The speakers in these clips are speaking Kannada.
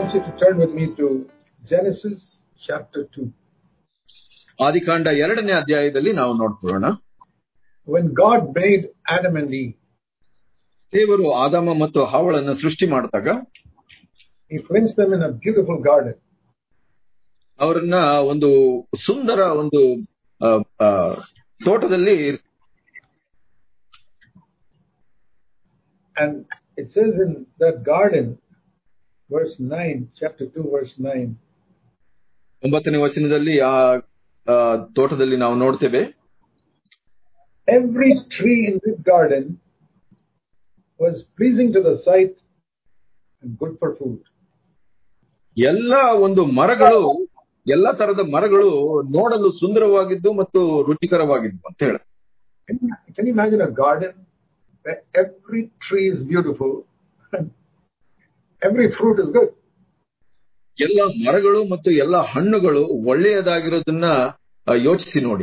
want you to turn with me to Genesis chapter 2. ಆದಿಕಾಂಡ 2ನೇ ಅಧ್ಯಾಯದಲ್ಲಿ ನಾವು ನೋಡ್ಕೊಳ್ಳೋಣ. When God made Adam and Eve, ದೇವರು ಆದಾಮ ಮತ್ತು ಹವ್ವಳನ್ನು ಸೃಷ್ಟಿ ಮಾಡಿದಾಗ He placed them in a beautiful garden. ಅವರನ್ನ ಒಂದು ಸುಂದರ ಒಂದು ತೋಟದಲ್ಲಿ, and it says in that garden, verse 9, chapter 2, verse 9. 9ನೇ ವಚನದಲ್ಲಿ ಆ ತೋಟದಲ್ಲಿ ನಾವು ನೋಡ್ತೇವೆ, Every tree in this garden was pleasing to the sight and good for food. ಎಲ್ಲ ಒಂದು ಮರಗಳು, ಎಲ್ಲ ತರದ ಮರಗಳು ನೋಡಲು ಸುಂದರವಾಗಿದ್ದು ಮತ್ತು ರುಚಿಕರವಾಗಿದ್ದು ಅಂತ ಹೇಳ. Can you imagine a garden where every tree is beautiful and every fruit is good? ಎಲ್ಲ ಮರಗಳು ಮತ್ತು ಎಲ್ಲ ಹಣ್ಣುಗಳು ಒಳ್ಳೆಯದಾಗಿರೋದನ್ನ ಯೋಚಿಸಿ ನೋಡಿ.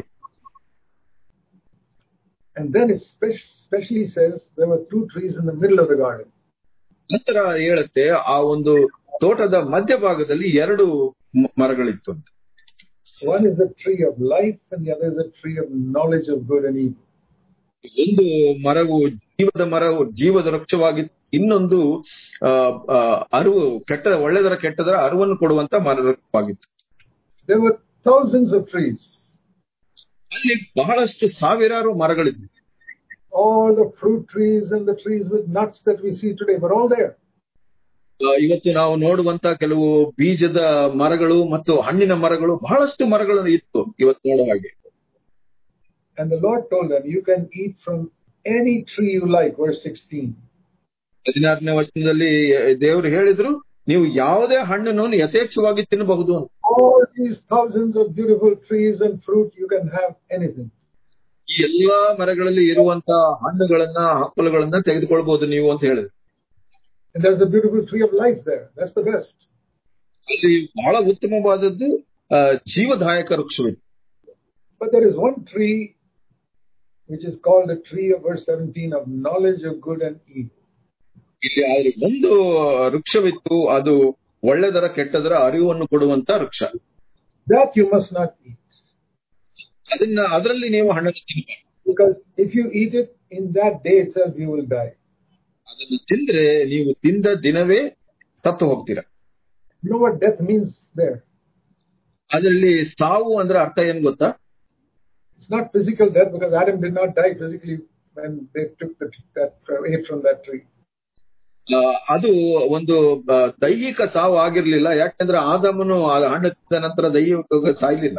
And then it especially says there were 2 trees in the middle of the garden. ನಂತರ ಹೇಳುತ್ತೆ, ಆ ಒಂದು ತೋಟದ ಮಧ್ಯಭಾಗದಲ್ಲಿ 2 ಮರಗಳಿತ್ತು. One is the tree of life and the other is the tree of knowledge of good and evil. ಒಂದು ಮರವು ಜೀವದ ವೃಕ್ಷವಾಗಿತ್ತು, ಇನ್ನೊಂದು ಅರಿವು ಒಳ್ಳೆದರ ಕೆಟ್ಟದರ ಅರಿವನ್ನು ಕೊಡುವಂತ ಮರವಾಗಿತ್ತು. There were thousands of trees. ಅಲ್ಲಿ ಬಹಳಷ್ಟು ಸಾವಿರಾರು ಮರಗಳಿದ್ವು. All the fruit trees and the trees with nuts that we see today were all there. ಇವತ್ತು ನಾವು ನೋಡುವಂತ ಕೆಲವು ಬೀಜದ ಮರಗಳು ಮತ್ತು ಹಣ್ಣಿನ ಮರಗಳು, ಬಹಳಷ್ಟು ಮರಗಳು ಇತ್ತು ಇವತ್ತು ನೋಡುವ ಹಾಗೆ. And the Lord told them, you can eat from any tree you like, verse 16. 16ನೇ ವಚನದಲ್ಲಿ ದೇವರು ಹೇಳಿದ್ರು, ನೀವು ಯಾವುದೇ ಹಣ್ಣನ್ನು ಯಥೇಚ್ಛವಾಗಿ ತಿನ್ನಬಹುದು. All these thousands of beautiful trees and fruit, you can have anything. ಈ ಎಲ್ಲಾ ಮರಗಳಲ್ಲಿ ಇರುವಂತ ಹಣ್ಣುಗಳನ್ನ, ಹಪ್ಪಲುಗಳನ್ನ ತೆಗೆದುಕೊಳ್ಬಹುದು ನೀವು ಅಂತ ಹೇಳಿದ್ರು. And there's a beautiful tree of life there. That's the best. ಅಲ್ಲಿ ಬಹಳ ಉತ್ತಮವಾದದ್ದು ಜೀವದಾಯಕ ವೃಕ್ಷವಿದೆ. But there is one tree which is called the tree of verse 17 of knowledge of good and evil. ಇಲ್ಲಿ ಒಂದು ವೃಕ್ಷವಿತ್ತು, ಅದು ಒಳ್ಳೆದರ ಕೆಟ್ಟದರ ಅರಿವನ್ನು ಕೊಡುವಂತ ವೃಕ್ಷ. That you must not eat. ಅದರಲ್ಲಿ ನೀವು ಹಣ್ಣನ್ನು ತಿನ್ನಬಾರದು. Because if you eat it, in that day itself you will die. ಅದನ್ನು ತಿಂದ್ರೆ ನೀವು ತಿಂದ ದಿನವೇ ಸತ್ತು ಹೋಗ್ತೀರಾ. You know what death means there? ಅದರಲ್ಲಿ ಸಾವು ಅಂದ್ರೆ ಅರ್ಥ ಏನ್ ಗೊತ್ತಾ? It's not physical death, because Adam did not die physically when they took ate from that tree. ಅದು ಒಂದು ದೈಹಿಕ ಸಾವು ಆಗಿರ್ಲಿಲ್ಲ, ಯಾಕಂದ್ರೆ ಆದಾಮನು ಹಣ್ಣು ತಿಂದ ನಂತರ ದೈಹಿಕ ಸಾಯ್ಲಿಲ್ಲ.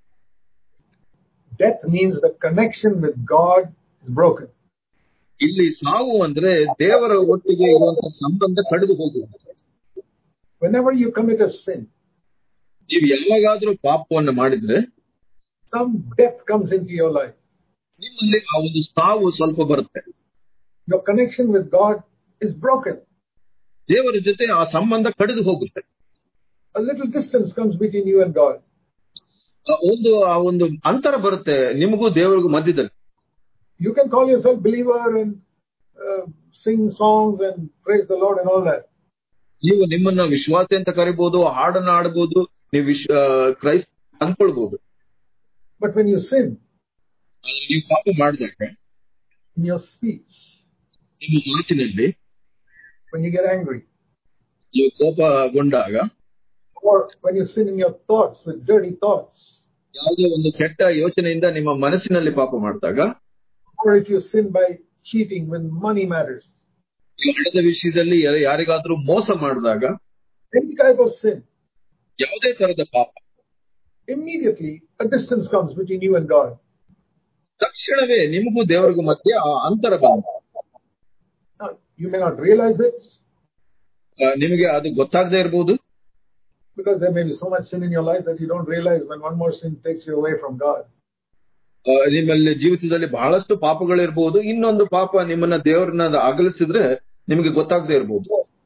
Death means the connection with God is broken. ಇಲ್ಲಿ ಸಾವು ಅಂದ್ರೆ ದೇವರ ಒಟ್ಟಿಗೆ ಇರುವಂತಹ ಸಂಬಂಧ ಕಡಿದು ಹೋಗುವುದು. Whenever you commit a sin, ನೀವು ಯಾವಾಗಾದ್ರೂ ಪಾಪವನ್ನು ಮಾಡಿದ್ರೆ some death comes into your life. ನಿಮ್ಮಲ್ಲಿ ಆ ಒಂದು ಸಾವು ಸ್ವಲ್ಪ ಬರುತ್ತೆ. Your connection with God is broken. ದೇವರ ಜೊತೆ ಆ ಸಂಬಂಧ ಕಡಿದು ಹೋಗುತ್ತೆ. A little distance comes between you and God. ಆ ಒಂದು ಅಂತರ ಬರುತ್ತೆ ನಿಮಗೂ ದೇವರಿಗೂ ಮಧ್ಯದಲ್ಲಿ. You can call yourself believer and sing songs and praise the Lord and all that. ನೀವು ನಿಮ್ಮನ್ನ ವಿಶ್ವಾಸಿ ಅಂತ ಕರಿಬಹುದು, ಹಾಡನ್ನು ಆಡಬಹುದು, ನೀವು ಕ್ರೈಸ್ತ ಅಂದ್ಕೊಳ್ಬಹುದು. But when you sin, ನೀವು ಪಾಪ ಮಾಡಿದಾಗ, in your speech, ನಿಮ್ಮ ಮಾತಿನಲ್ಲಿ, when you get angry, ನೀವು ಕೋಪಗೊಂಡಾಗ, or when you sin in your thoughts with dirty thoughts, ಯಾವುದೇ ಒಂದು ಕೆಟ್ಟ ಯೋಚನೆಯಿಂದ ನಿಮ್ಮ ಮನಸ್ಸಿನಲ್ಲಿ ಪಾಪ ಮಾಡಿದಾಗ, or if you sin by cheating when money matters, ಹಣದ ವಿಷಯದಲ್ಲಿ ಯಾರಿಗಾದ್ರೂ ಮೋಸ ಮಾಡಿದಾಗ, any type of sin, ಯಾವುದೇ ತರದ ಪಾಪ, immediately a distance comes between you and God. ತಕ್ಷಣವೇ ನಿಮಗೂ ದೇವರಿಗೂ ಮಧ್ಯೆ ಆ ಅಂತರ ಬಂದ. Now, you may not realize it, ನಿಮಗೆ ಅದು ಗೊತ್ತಾಗದೇ ಇರಬಹುದು, because there may be so much sin in your life that you don't realize when one more sin takes you away from God. ನಿಮ್ಮಲ್ಲಿ ಜೀವಿತದಲ್ಲಿ ಬಹಳಷ್ಟು ಪಾಪಗಳಿರಬಹುದು, ಇನ್ನೊಂದು ಪಾಪ ನಿಮ್ಮನ್ನ ದೇವರನ್ನ ಅಗಲಿಸಿದ್ರೆ ನಿಮಗೆ ಗೊತ್ತಾಗದೇ ಇರಬಹುದು.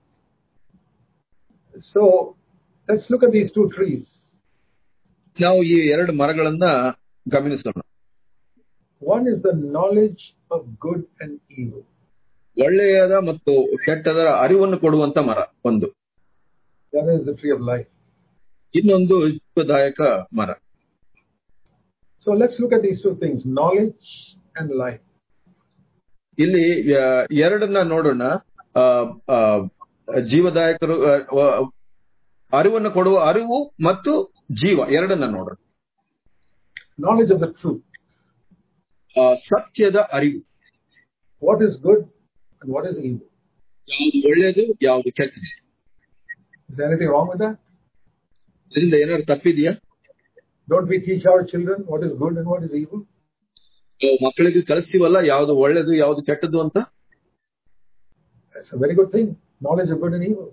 So let's look at these 2 trees. ನಾವು ಈ 2 ಮರಗಳನ್ನ ಗಮನಿಸೋಣ. One is the knowledge of good and evil. ಒಳ್ಳೆಯದ ಮತ್ತು ಕೆಟ್ಟದರ ಅರಿವನ್ನು ಕೊಡುವಂತ ಮರ ಒಂದು. That is the tree of life. ಇನ್ನೊಂದು ಜೀವದಾಯಕ ಮರ. So let's look at these two things, knowledge and life. ಇಲ್ಲಿ ಎರಡನ್ನ ನೋಡೋಣ. ಜೀವದಾಯಕರು, ಅರಿವನ್ನು ಕೊಡುವ ಅರಿವು ಮತ್ತು ಜೀವ ಎರಡನ್ನ ನೋಡೋಣ. Knowledge of the truth. ಸತ್ಯದ ಅರಿವು. What is good and what is evil. ಯಾವುದು ಒಳ್ಳೆಯದು, ಯಾವುದು ಕೆಟ್ಟದು. Is there anything wrong with that? ಇದರಿಂದ ಏನಾದ್ರು ತಪ್ಪಿದೆಯಾ? Don't we teach our children what is good and what is evil? ಮಕ್ಕಳಿಗೆ ಕಲಿಸ್ತೀವಲ್ಲ ಯಾವುದು ಒಳ್ಳೆಯದು ಯಾವುದು ಕೆಟ್ಟದ್ದು ಅಂತ. That's a very good thing. Knowledge of good and evil.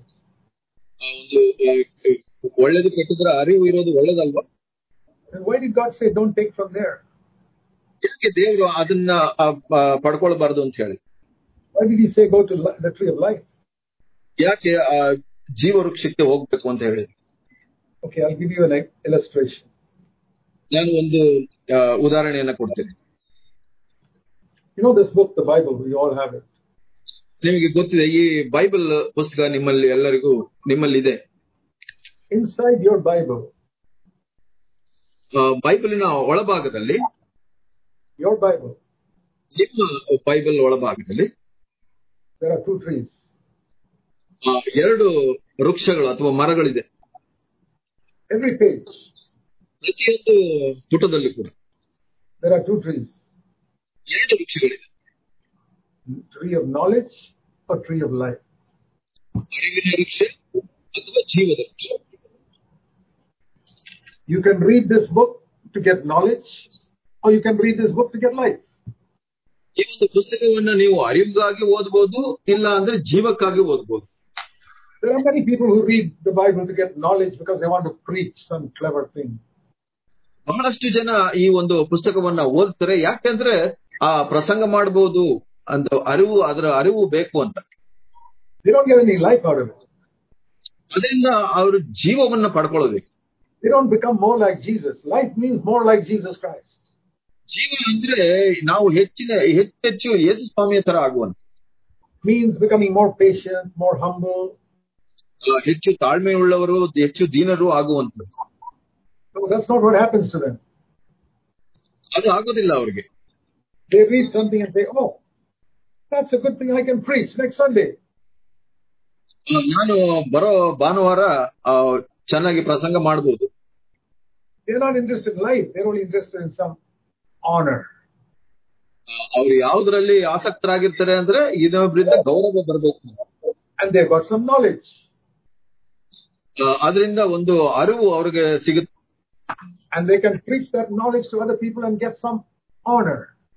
ಒಂದು ಒಳ್ಳೆಯದು ಕೆಟ್ಟದರ ಅರಿವು ಇರೋದು ಒಳ್ಳೆದಲ್ವಾ? And why did God say don't take from there? ಯಾಕೆ ದೇವರು ಅದನ್ನ ಪಡ್ಕೊಳ್ಬಾರ್ದು ಅಂತ ಹೇಳಿ? Why did he say go to the tree of life? ಯಾಕೆ ಜೀವ ವೃಕ್ಷಕ್ಕೆ ಹೋಗ್ಬೇಕು ಅಂತ ಹೇಳಿ? Okay, I'll give you an illustration. ನಾನು ಒಂದು ಉದಾಹರಣೆಯನ್ನ ಕೊಡ್ತೇನೆ. You know this book, the Bible, we all have it. ನಿಮಗೆ ಗೊತ್ತಿದೆ, ಈ ಬೈಬಲ್ ಪುಸ್ತಕ ನಿಮ್ಮಲ್ಲಿ ಎಲ್ಲರಿಗೂ ನಿಮ್ಮಲ್ಲಿದೆ. Inside your Bible, ಬೈಬಲಿನ ಒಳಭಾಗದಲ್ಲಿ, your Bible, ನಿಮ್ಮ ಬೈಬಲ್ ಒಳಭಾಗದಲ್ಲಿ there are two trees. ಎರಡು ವೃಕ್ಷಗಳು ಅಥವಾ ಮರಗಳಿದೆ. Every page, ಪ್ರತಿಯೊಂದು ಪುಟದಲ್ಲಿ ಕೂಡ there are two trees. ಎರಡು ವೃಕ್ಷಗಳಿದೆ. Tree of knowledge or tree of life. ಅರಿವಿನ ವೃಕ್ಷ ಅಥವಾ ಜೀವದ ವೃಕ್ಷ. You can read this book to get knowledge, or you can read this book to get life. ಈ ಒಂದು ಪುಸ್ತಕವನ್ನ ನೀವು ಅರಿವಿಗಾಗಿ ಓದಬಹುದು, ಇಲ್ಲ ಅಂದ್ರೆ ಜೀವಕ್ಕಾಗಿ ಓದಬಹುದು. There are many people who read the Bible to get knowledge because they want to preach some clever thing. ಬಹಳಷ್ಟು ಜನ ಈ ಒಂದು ಪುಸ್ತಕವನ್ನ ಓದ್ತಾರೆ ಯಾಕೆಂದ್ರೆ ಪ್ರಸಂಗ ಮಾಡಬಹುದು ಅಂತ ಅದರ ಅರಿವು ಬೇಕು ಅಂತ. They don't get any life out of it. ಅದರಿಂದ ಅವರು ಜೀವವನ್ನ ಪಡ್ಕೊಳ್ಳಬೇಕು. They don't become more like Jesus. Life means more like Jesus Christ. ಜೀವ ಅಂದ್ರೆ ನಾವು ಹೆಚ್ಚು ಯೇಸು ಸ್ವಾಮಿಯ ತರ ಆಗುವಂತ. Means becoming more patient, more humble. ಹೆಚ್ಚು ತಾಳ್ಮೆಯುಳ್ಳವರು, ಹೆಚ್ಚು ದೀನರು ಆಗುವಂತದ್ದು. No, that's not what happens to them. ಅದು ಆಗೋದಿಲ್ಲ ಅವ್ರಿಗೆ. They read something and say, oh, that's a good thing, I can preach next Sunday. ನಾನು ಬರೋ ಭಾನುವಾರ ಚೆನ್ನಾಗಿ ಪ್ರಸಂಗ ಮಾಡಬಹುದು. They're not interested in life. They're only interested in some honor. ಅವ್ರು ಯಾವುದರಲ್ಲಿ ಆಸಕ್ತರಾಗಿರ್ತಾರೆ ಅಂದ್ರೆ ಇನ್ನೊಬ್ಬರಿಂದ ಗೌರವ ಬರಬೇಕು. And they've got some knowledge. ಅದರಿಂದ ಒಂದು ಅರಿವು ಅವ್ರಿಗೆ ಸಿಗುತ್ತೆ. And they can preach that knowledge to other people and get some honor.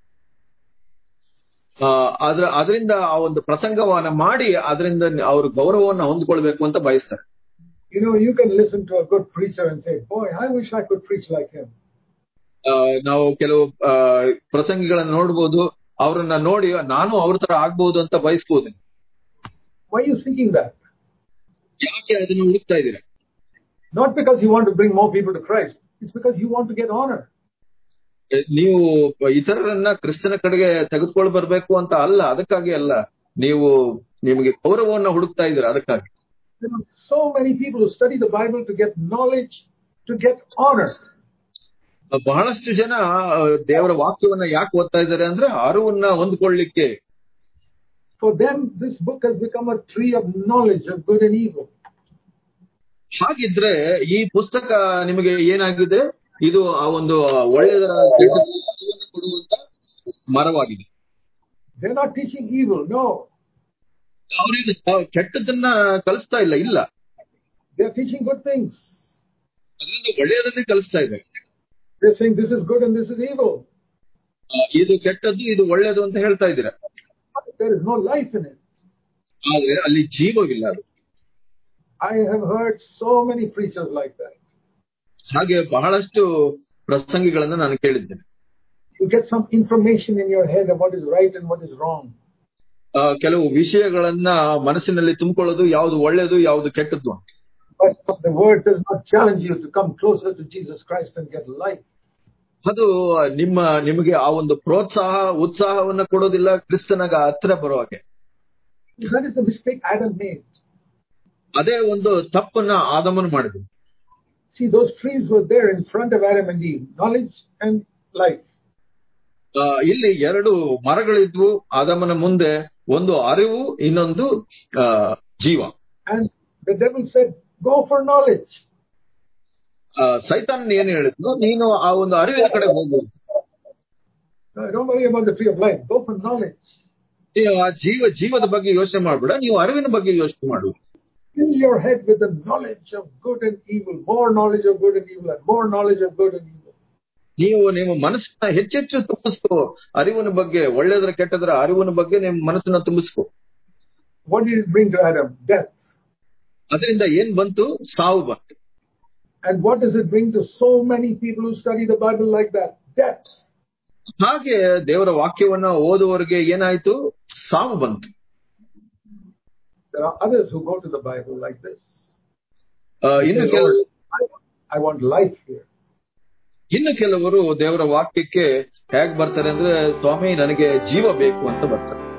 ಅದರಿಂದ ಆ ಒಂದು ಪ್ರಸಂಗವನ್ನ ಮಾಡಿ ಅದರಿಂದ ಅವರು ಗೌರವವನ್ನು ಹೊಂದಿಕೊಳ್ಬೇಕು ಅಂತ ಬಯಸ್ತಾರೆ. You know, you can listen to a good preacher and say, boy, I wish I could preach like him. ನಾವು ಕೆಲವು ಪ್ರಸಂಗಿಗಳನ್ನ ನೋಡ್ಬೋದು, ಅವ್ರನ್ನ ನೋಡಿ ನಾನು ಅವ್ರ ತರ ಆಗ್ಬಹುದು ಅಂತ ಬಯಸ್ಬೋದು. Why are you thinking that? ಯಾಕೆ ಅದನ್ನ ಹುಡುಕ್ತಾ ಇದ್ದೀರಾ? Not because you want to bring more people to Christ. It's because you want to get honor. ನೀವು ಇತರರನ್ನ ಕ್ರಿಸ್ತನ ಕಡೆಗೆ ತೆಗೆದುಕೊಂಡು ಬರಬೇಕು ಅಂತ ಅಲ್ಲ, ಅದಕ್ಕಾಗಿ ಅಲ್ಲ, ನಿಮಗೆ ಗೌರವವನ್ನು ಹುಡುಕ್ತಾ ಇದ್ದೀರಾ ಅದಕ್ಕಾಗಿ. There are so many people who study the Bible to get knowledge, to get honor. ಬಹಳಷ್ಟು ಜನ ದೇವರ ವಾಕ್ಯವನ್ನ ಯಾಕೆ ಓದ್ತಾ ಇದ್ದಾರೆ ಅಂದ್ರೆ ಅರಿವನ್ನ ಹೊಂದ್ಕೊಳ್ಳಿಕ್ಕೆ. For them, this book has become a tree of knowledge of good and evil. ಹಾಗಿದ್ರೆ ಈ ಪುಸ್ತಕ ನಿಮಗೆ ಏನಾಗಿದೆ? ಇದು ಆ ಒಂದು ಒಳ್ಳೆಯದರ ಅರಿವನ್ನು ಕೊಡುವಂತ ಮರವಾಗಿದೆ. They're not teaching evil, no. ಅವರಿಗೆ ಕೆಟ್ಟದನ್ನ ಕಲಿಸ್ತಾ ಇಲ್ಲ. They're teaching good things. ಅದರಿಂದ ಒಳ್ಳೆಯದನ್ನೇ ಕಲಿಸ್ತಾ ಇದ್ದಾರೆ. They're saying this is good and this is evil. ಇದು ಕೆಟ್ಟದ್ದು, ಇದು ಒಳ್ಳೆಯದು ಅಂತ ಹೇಳ್ತಾ ಇದ್ದೀರಾ. There is no life in it. ಆದ್ರೆ ಅಲ್ಲಿ ಜೀವವಿಲ್ಲ. ಅದು I have heard so many preachers like that. ಹಾಗೆ ಬಹಳಷ್ಟು ಪ್ರಸಂಗಿಗಳನ್ನ ನಾನು ಕೇಳಿದ್ದೇನೆ. You get some information in your head of what is right and what is wrong. ಕೆಲವು ವಿಷಯಗಳನ್ನ ಮನಸ್ಸಿನಲ್ಲಿ ತುಂಬಿಕೊಳ್ಳೋದು, ಯಾವುದು ಒಳ್ಳೆಯದು ಯಾವುದು ಕೆಟ್ಟದ್ದು. But the word does not challenge you to come closer to Jesus Christ and get life. ಅದು ನಿಮಗೆ ಆ ಒಂದು ಉತ್ಸಾಹವನ್ನ ಕೊಡೋದಿಲ್ಲ ಕ್ರಿಸ್ತನಾಗ ಹತ್ರ ಬರೋ ಹಾಗೆ. That is the mistake Adam made. ಅದೇ ಒಂದು ತಪ್ಪನ್ನ ಆದಮನು ಮಾಡಿದನು. See, those trees were there in front of Adam and Eve, knowledge and life. ಇಲ್ಲಿ ಎರಡು ಮರಗಳಿದ್ವು ಆದಮನ ಮುಂದೆ, ಒಂದು ಅರಿವು, ಇನ್ನೊಂದು ಜೀವ. And the devil said, go for knowledge. ಸೈತಾನ್ ಏನ್ ಹೇಳಿದ್ನು, ನೀನು ಆ ಒಂದು ಅರಿವಿನ ಕಡೆ ಹೋಗು. Don't worry about the tree of life, go for knowledge. ಆ ಜೀವದ ಬಗ್ಗೆ ಯೋಚನೆ ಮಾಡ್ಬೇಡ, ನೀವು ಅರಿವಿನ ಬಗ್ಗೆ ಯೋಚನೆ ಮಾಡು. Fill your head with the knowledge of good and evil, more knowledge of good and evil, and more knowledge of good and evil. ನಿಮ್ಮ ಮನಸ್ಸನ್ನ ಹೆಚ್ಚೆಚ್ಚು ತುಂಬಿಸ್ಕೋ, ಅರಿವಿನ ಬಗ್ಗೆ, ಒಳ್ಳೆದರ ಕೆಟ್ಟದರ ಅರಿವಿನ ಬಗ್ಗೆ ನಿಮ್ಮ ಮನಸ್ಸನ್ನ ತುಂಬಿಸ್ಕೋ. What did it bring to Adam? Death. ಅದರಿಂದ ಏನ್ ಬಂತು? ಸಾವು ಬಂತು. And what does it bring to so many people who study the Bible like that? Death. ಹಾಗೆ ದೇವರ ವಾಕ್ಯವನ್ನ ಓದುವವರಿಗೆ ಏನಾಯ್ತು? ಸಾವು ಬಂತು. There are others who go to the Bible like this. I want life here. ಇನ್ನು ಕೆಲವರು ದೇವರ ವಾಕ್ಯಕ್ಕೆ ಹೇಗ್ ಬರ್ತಾರೆ ಅಂದ್ರೆ, ಸ್ವಾಮಿ ನನಗೆ ಜೀವ ಬೇಕು ಅಂತ ಬರ್ತಾರೆ.